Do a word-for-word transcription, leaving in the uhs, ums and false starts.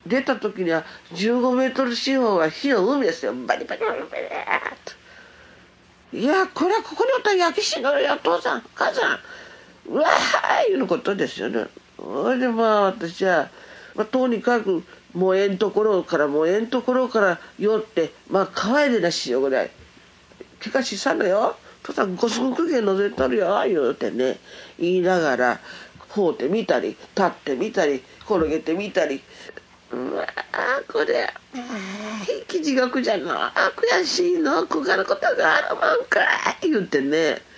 出た時にはじゅうごメートル四方が火の海ですよ。バリバリバリバリと。いやこれはここにおったら焼き死ぬよ父さん母さんうわーいうことですよね。それでまあ私は、まあ、とにかく燃えんところから燃えんところから寄ってまあ川へでなしよぐらい怪我しさんのよ父さんゴスゴス毛のぜとるよ言うてね言いながらこうてみたり立ってみたり転げてみたりうわーこれ生き地獄じゃな悔しいのこがのことがあるもんかい言うてね